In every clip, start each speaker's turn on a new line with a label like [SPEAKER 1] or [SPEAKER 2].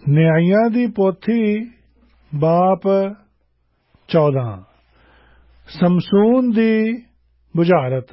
[SPEAKER 1] ਨਿਆਂਇਆਂ ਦੀ ਪੋਥੀ ਬਾਪ 14। ਸਮਸੂਨ ਦੀ ਬੁਝਾਰਤ।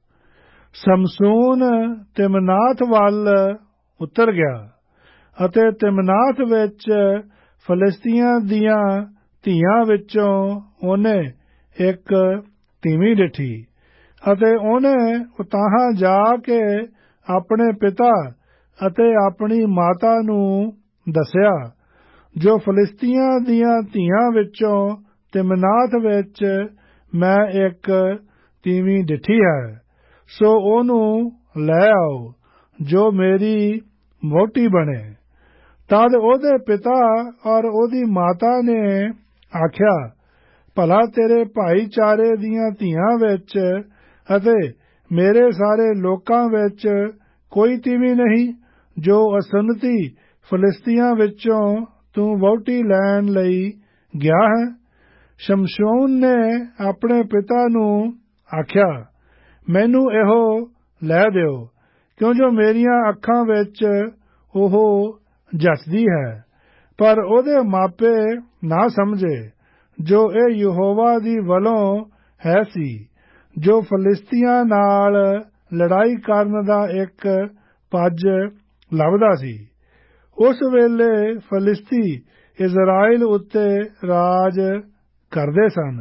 [SPEAKER 1] ਸਮਸੂਨ ਤਿਮਨਾਥ ਵੱਲ ਉਤਰ ਗਿਆ ਅਤੇ ਤਿਮਨਾਥ ਵਿੱਚ ਫਲਿਸਤੀਆਂ ਦੀਆਂ ਧੀਆਂ ਵਿੱਚੋਂ ਉਹਨੇ ਇੱਕ ਤੀਵੀਂ ਡਿਠੀ ਅਤੇ ਉਹਨੇ ਉਤਾਹਾਂ ਜਾ ਕੇ ਆਪਣੇ ਪਿਤਾ ਅਤੇ ਆਪਣੀ ਮਾਤਾ ਨੂੰ ਦੱਸਿਆ ਜੋ ਫਲਿਸਤੀਆਂ ਦੀਆਂ ਧੀਆਂ ਵਿੱਚੋਂ ਤਿਮਨਾਥ ਵਿੱਚ ਮੈਂ ਇੱਕ ਤੀਵੀਂ ਡਿਠੀ ਹੈ, ਸੋ ਉਹਨੂੰ ਲੈ ਆਓ ਜੋ ਮੇਰੀ ਵਹੁਟੀ ਬਣੇ। ਤਦ ਉਹਦੇ ਪਿਤਾ ਔਰ ਉਹਦੀ ਮਾਤਾ ਨੇ ਆਖਿਆ, ਭਲਾ ਤੇਰੇ ਭਾਈਚਾਰੇ ਦੀਆਂ ਧੀਆਂ ਵਿੱਚ ਅਤੇ ਮੇਰੇ ਸਾਰੇ ਲੋਕਾਂ ਵਿੱਚ ਕੋਈ ਤੀਵੀਂ ਨਹੀਂ ਜੋ ਅਸੁੰਨਤੀ ਫਲਿਸਤੀਆਂ ਵਿੱਚੋਂ ਤੂੰ ਵਹੁਟੀ ਲੈਣ ਲਈ ਗਿਆ ਹੈ। ਸ਼ਮਸ਼ੂਨ ਨੇ ਆਪਣੇ ਪਿਤਾ ਨੂੰ ਆਖਿਆ, ਮੈਨੂੰ ਇਹੋ ਲੈ ਦਿਓ, ਕਿਉਂ ਜੋ ਮੇਰੀਆਂ ਅੱਖਾਂ ਵਿੱਚ ਉਹ ਜਚਦੀ ਹੈ। ਪਰ ਉਹਦੇ ਮਾਪੇ ਨਾ ਸਮਝੇ ਜੋ ਇਹ ਯਹੋਵਾ ਦੀ ਵੱਲੋਂ ਹੈ ਸੀ, ਜੋ ਫਲਿਸਤੀਆਂ ਨਾਲ ਲੜਾਈ ਕਰਨ ਦਾ ਇੱਕ ਪੱਜ ਲੱਭਦਾ ਸੀ। ਉਸ ਵੇਲੇ ਫਲਿਸਤੀ ਇਜ਼ਰਾਈਲ ਉੱਤੇ ਰਾਜ ਕਰਦੇ ਸਨ।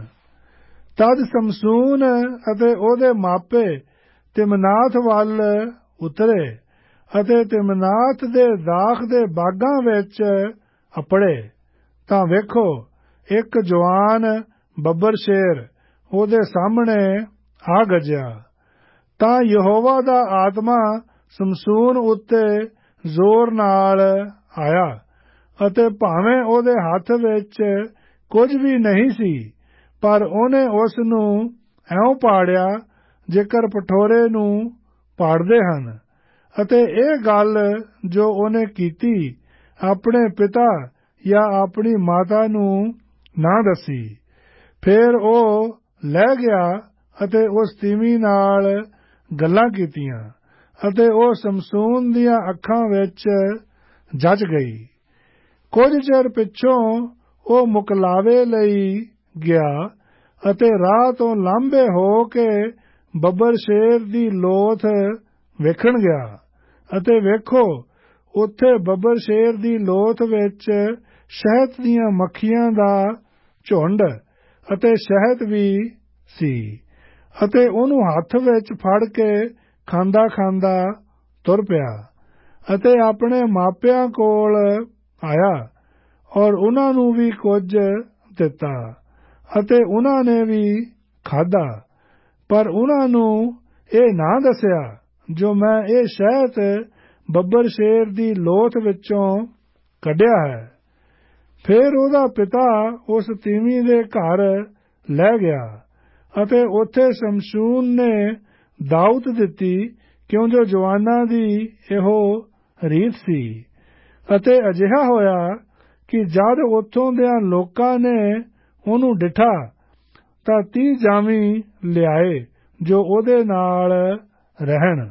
[SPEAKER 1] ਤਦ ਸਮਸੂਨ ਅਤੇ ਉਹਦੇ ਮਾਪੇ ਤਿਮਨਾਥ ਵੱਲ ਉਤਰੇ ਅਤੇ ਤਿਮਨਾਥ ਦੇ ਦਾਖ ਦੇ ਬਾਗਾਂ ਵਿੱਚ ਅੱਪੜੇ। ਤਾਂ ਵੇਖੋ, ਇੱਕ ਜਵਾਨ ਬੱਬਰ ਸ਼ੇਰ ਉਹਦੇ ਸਾਹਮਣੇ ਆ ਗੱਜਿਆ। ਤਾਂ ਯਹੋਵਾ ਦਾ ਆਤਮਾ ਸਮਸੂਨ ਉੱਤੇ ਜ਼ੋਰ ਨਾਲ ਆਇਆ ਅਤੇ ਭਾਵੇਂ ਉਹਦੇ ਹੱਥ ਵਿੱਚ ਕੁਝ ਵੀ ਨਹੀਂ ਸੀ, ਪਰ ਉਹਨੇ ਉਸ ਨੂੰ ਇਉਂ ਪਾੜਿਆ ਜੇਕਰ ਪਠੋਰੇ ਨੂੰ ਪਾੜਦੇ ਹਨ। ਅਤੇ ਇਹ ਗੱਲ ਜੋ ਉਹਨੇ ਕੀਤੀ ਆਪਣੇ ਪਿਤਾ ਜਾਂ ਆਪਣੀ ਮਾਤਾ ਨੂੰ ਨਾ ਦੱਸੀ। ਫਿਰ ਉਹ ਲੈ ਗਿਆ ਅਤੇ ਉਸ ਤੀਵੀਂ ਨਾਲ ਗੱਲਾਂ ਕੀਤੀਆਂ ਅਤੇ ਉਹ ਸਮਸੂਨ ਦੀਆਂ ਅੱਖਾਂ ਵਿੱਚ ਜਚ ਗਈ। ਕੁਝ ਚਿਰ ਪਿੱਛੋਂ ਉਹ ਮੁਕਲਾਵੇ ਲਈ ਗਿਆ ਅਤੇ ਰਾਹ ਤੋਂ ਲਾਂਭੇ ਹੋ ਕੇ ਬੱਬਰ ਸ਼ੇਰ ਦੀ ਲੋਥ ਵੇਖਣ ਗਿਆ ਅਤੇ ਵੇਖੋ, ਉੱਥੇ ਬੱਬਰ ਸ਼ੇਰ ਦੀ ਲੋਥ ਵਿੱਚ ਸ਼ਹਿਦ ਦੀਆਂ ਮੱਖੀਆਂ ਦਾ ਝੁੰਡ ਅਤੇ ਸ਼ਹਿਦ ਵੀ ਸੀ ਅਤੇ ਉਹਨੂੰ ਹੱਥ ਵਿੱਚ ਫੜ ਕੇ ਖਾਂਦਾ ਖਾਂਦਾ ਤੁਰ ਪਿਆ ਅਤੇ ਆਪਣੇ ਮਾਪਿਆਂ ਕੋਲ ਆਇਆ ਔਰ ਉਹਨਾਂ ਨੂੰ ਵੀ ਕੁਝ ਦਿੱਤਾ ਅਤੇ ਉਹਨਾਂ ਨੇ ਵੀ ਖਾਧਾ। ਪਰ ਉਹਨਾਂ ਨੂੰ ਇਹ ਨਾ ਦੱਸਿਆ ਜੋ ਮੈਂ ਇਹ ਸ਼ਹਿਦ ਬੱਬਰ ਸ਼ੇਰ ਦੀ ਲੋਥ ਵਿੱਚੋਂ ਕੱਢਿਆ ਹੈ। ਫਿਰ ਉਹਦਾ ਪਿਤਾ ਉਸ ਤੀਵੀਂ ਦੇ ਘਰ ਲੈ ਗਿਆ ਅਤੇ ਉੱਥੇ ਸਮਸੂਨ ਨੇ ਦਾਉਤ ਦਿੱਤੀ, ਕਿਉਂ ਜੋ ਜਵਾਨਾਂ ਦੀ ਇਹੋ ਰੀਤ ਸੀ। ਅਤੇ ਅਜਿਹਾ ਹੋਇਆ ਕਿ ਜਦ ਉੱਥੋਂ ਦਿਆਂ ਲੋਕਾਂ ਨੇ ਉਹਨੂੰ ਡਿਠਾ ਤਾਂ 30 ਜਾਮੀ ਲਿਆਏ ਜੋ ਉਹਦੇ ਨਾਲ ਰਹਿਣ।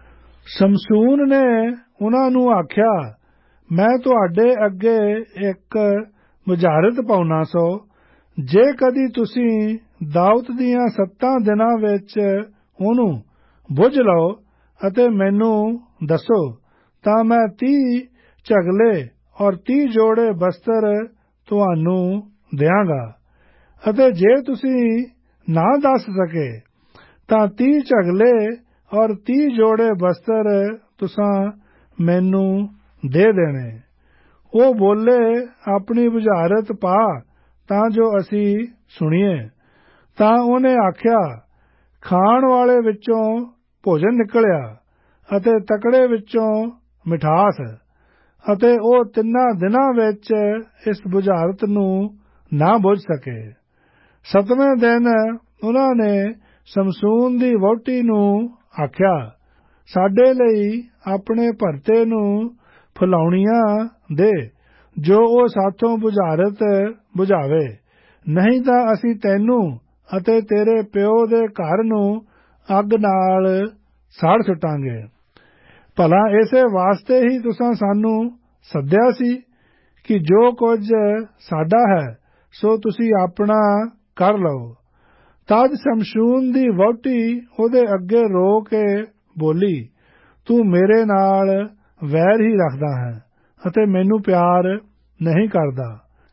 [SPEAKER 1] ਸਮਸੂਨ ਨੇ ਉਹਨਾਂ ਨੂੰ ਆਖਿਆ, ਮੈਂ ਤੁਹਾਡੇ ਅੱਗੇ ਇੱਕ ਬੁਝਾਰਤ ਪਾਉਣਾ ਸੋ, ਜੇ ਕਦੀ ਤੁਸੀਂ ਦਾਉਤ ਦੀਆਂ 7 ਦਿਨਾਂ ਵਿੱਚ ਉਹਨੂੰ ਬੁੱਝ ਲਓ ਅਤੇ ਮੈਨੂੰ ਦੱਸੋ, ਤਾਂ ਮੈਂ 30 ਝਗਲੇ ਔਰ 30 ਜੋੜੇ ਬਸਤਰ ਤੁਹਾਨੂੰ ਦਿਆਂਗਾ। ਅਤੇ ਜੇ ਤੁਸੀਂ ਨਾ ਦੱਸ ਸਕੇ ਤਾਂ 30 ਝਗਲੇ ਔਰ 30 ਜੋੜੇ ਬਸਤਰ ਤੁਸਾਂ ਮੈਨੂੰ ਦੇ ਦੇਣੇ। ਉਹ ਬੋਲੇ, ਆਪਣੀ ਬੁਝਾਰਤ ਪਾ ਤਾਂ ਜੋ ਅਸੀਂ ਸੁਣੀਏ। ਤਾਂ ਉਹਨੇ ਆਖਿਆ, ਖਾਣ ਵਾਲੇ ਵਿੱਚੋਂ ਭੋਜਨ ਨਿਕਲਿਆ ਅਤੇ ਤਕੜੇ ਵਿੱਚੋਂ ਮਿਠਾਸ। ਅਤੇ ਉਹ 3 ਦਿਨਾਂ ਵਿੱਚ ਇਸ ਬੁਝਾਰਤ ਨੂੰ ਨਾ ਬੁੱਝ ਸਕੇ। 7ਵੇਂ ਦਿਨ ਉਹਨਾਂ ਨੇ ਸਮਸੂਨ ਦੀ ਵਹੁਟੀ ਨੂੰ ਆਖਿਆ, ਸਾਡੇ ਲਈ ਆਪਣੇ ਭਰਤੇ ਨੂੰ ਫੁਲਾਉਣੀਆਂ ਦੇ ਜੋ ਉਹ ਸਾਥੋਂ ਬੁਝਾਰਤ ਬੁਝਾਵੇ, ਨਹੀਂ ਤਾਂ ਅਸੀਂ ਤੈਨੂੰ ਅਤੇ ਤੇਰੇ ਪਿਓ ਦੇ ਘਰ ਨੂੰ ਅੱਗ ਨਾਲ ਸਾੜ ਸੁੱਟਾਂਗੇ। ਭਲਾ ਇਸੇ ਵਾਸਤੇ ਹੀ ਤੁਸਾਂ ਸਾਨੂੰ ਸੱਦਿਆ ਸੀ ਕਿ ਜੋ ਕੁਝ ਸਾਡਾ ਹੈ ਸੋ ਤੁਸੀਂ ਆਪਣਾ ਕਰ ਲਓ। ਤਦ ਸ਼ਮਸ਼ੂਨ ਦੀ ਵਹੁਟੀ ਉਹਦੇ ਅੱਗੇ ਰੋ ਕੇ ਬੋਲੀ, ਤੂੰ ਮੇਰੇ ਨਾਲ ਵੈਰ ਹੀ ਰੱਖਦਾ ਹੈ ਅਤੇ ਮੈਨੂੰ ਪਿਆਰ ਨਹੀਂ ਕਰਦਾ।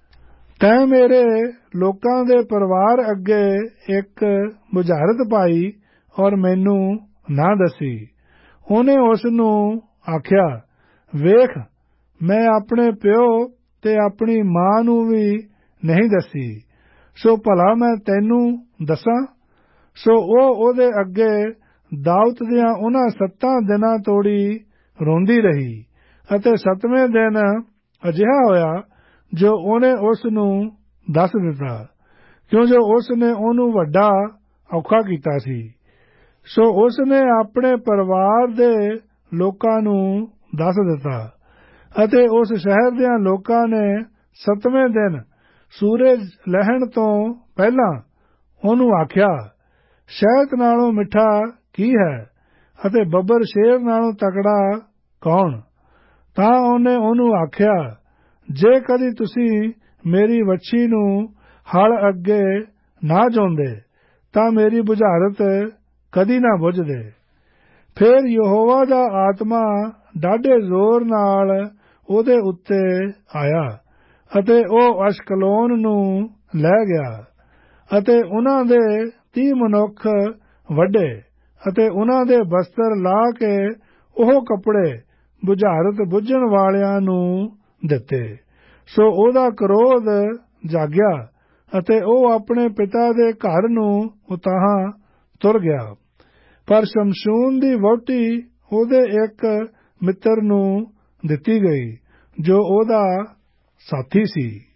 [SPEAKER 1] ਤੈਂ ਮੇਰੇ ਲੋਕਾਂ ਦੇ ਪਰਿਵਾਰ ਅੱਗੇ ਇੱਕ ਬੁਝਾਰਤ ਪਾਈ ਔਰ ਮੈਨੂੰ ਨਾ ਦੱਸੀ। ਉਹਨੇ ਉਸ ਨੂੰ ਆਖਿਆ, ਵੇਖ, ਮੈਂ ਆਪਣੇ ਪਿਓ ਤੇ ਆਪਣੀ ਮਾਂ ਨੂੰ ਵੀ ਨਹੀਂ ਦੱਸੀ, ਸੋ ਭਲਾ ਮੈਂ ਤੈਨੂੰ ਦੱਸਾਂ। ਸੋ ਉਹ ਉਹਦੇ ਅੱਗੇ ਦਾਊਦ ਦੀਆਂ ਉਹਨਾਂ 7 ਦਿਨਾਂ ਤੋੜੀ ਰੋਂਦੀ ਰਹੀ ਅਤੇ 7ਵੇਂ ਦਿਨ ਅਜਿਹਾ ਹੋਇਆ ਜੋ ਉਹਨੇ ਉਸ ਨੂੰ ਦੱਸ ਦਿੱਤਾ, ਕਿਉਂ ਜੋ ਉਸ ਨੇ ਉਹਨੂੰ ਵੱਡਾ ਔਖਾ ਕੀਤਾ ਸੀ। ਸੋ ਉਸ ਨੇ ਆਪਣੇ ਪਰਿਵਾਰ ਦੇ ਲੋਕਾਂ ਨੂੰ ਦੱਸ ਦਿੱਤਾ ਅਤੇ ਉਸ ਸ਼ਹਿਰ ਦਿਆਂ ਲੋਕਾਂ ਨੇ 7ਵੇਂ ਦਿਨ ਸੂਰਜ ਲਹਿਣ ਤੋਂ ਪਹਿਲਾਂ ਉਹਨੂੰ ਆਖਿਆ, ਸ਼ਹਿਦ ਨਾਲੋਂ ਮਿੱਠਾ ਕੀ ਹੈ ਅਤੇ ਬੱਬਰ ਸ਼ੇਰ ਨਾਲੋਂ ਤਕੜਾ ਕੌਣ? ਤਾਂ ਉਹਨੇ ਉਹਨੂੰ ਆਖਿਆ, ਜੇ ਕਦੀ ਤੁਸੀਂ ਮੇਰੀ ਵੱਛੀ ਨੂੰ ਹਲ ਅੱਗੇ ਨਾ ਜੋਂਦੇ ਤਾਂ ਮੇਰੀ ਬੁਝਾਰਤ ਕਦੀ ਨਾ ਬੁਝਦੇ। ਫਿਰ ਯਹੋਵਾ ਦਾ ਆਤਮਾ ਡਾਢੇ ਜ਼ੋਰ ਨਾਲ ਉਹਦੇ ਉੱਤੇ ਆਇਆ ਅਤੇ ਉਹ ਅਸ਼ਕਲੋਨ ਨੂੰ ਲੈ ਗਿਆ ਅਤੇ ਉਹਨਾਂ ਦੇ 30 ਮਨੁੱਖ ਵੱਢੇ ਅਤੇ ਉਹਨਾਂ ਦੇ ਬਸਤਰ ਲਾ ਕੇ ਉਹ ਕੱਪੜੇ ਬੁਝਾਰਤ ਬੁੱਝਣ ਵਾਲਿਆਂ ਨੂੰ ਦਿੱਤੇ। ਸੋ ਉਹਦਾ ਕ੍ਰੋਧ ਜਾਗਿਆ ਅਤੇ ਉਹ ਆਪਣੇ ਪਿਤਾ ਦੇ ਘਰ ਨੂੰ ਉਤਾਂਹ ਤੁਰ ਗਿਆ। ਪਰ ਸ਼ਮਸ਼ੂਨ ਦੀ ਵਹੁਟੀ ਉਹਦੇ ਇੱਕ ਮਿੱਤਰ ਨੂੰ ਦਿੱਤੀ ਗਈ ਜੋ ਉਹਦਾ ਸਾਥੀ ਸੀ।